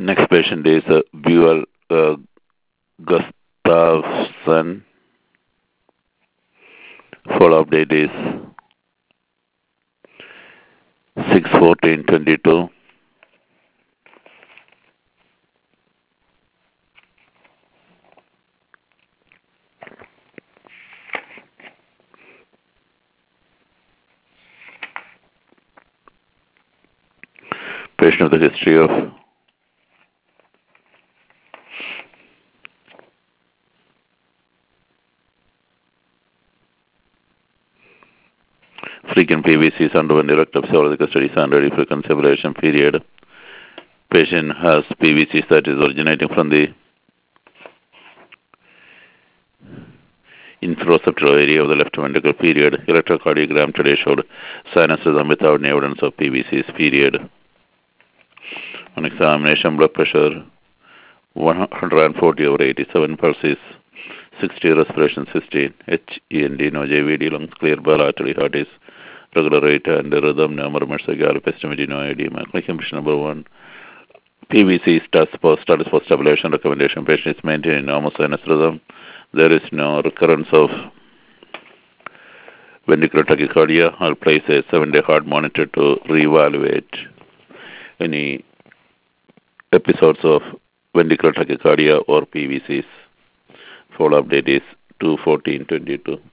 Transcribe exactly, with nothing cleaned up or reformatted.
Next patient is uh, Buell uh, Gustafson. Follow-up date is six fourteen twenty-two. Patient of the history of frequent P V Cs underwent elective physiological studies and ready for consideration period. Patient has P V Cs that is originating from the infrareceptor area of the left ventricle period. Electrocardiogram today showed sinus rhythm without any evidence of P V Cs period. On examination, blood pressure one hundred forty over eighty-seven, pulse is sixty, respiration sixteen, H E N D, no J V D, lungs clear, bilaterally, heart is regular rate and rhythm, no murmurs, gallop, estimated, no edema. Clinical impression number one. P V C status for status for stabilization recommendation. Patient is maintaining normal sinus rhythm. There is no recurrence of ventricular tachycardia. I'll place a seven-day heart monitor to reevaluate any episodes of ventricular tachycardia or P V Cs. Follow-up date is two fourteen twenty-two.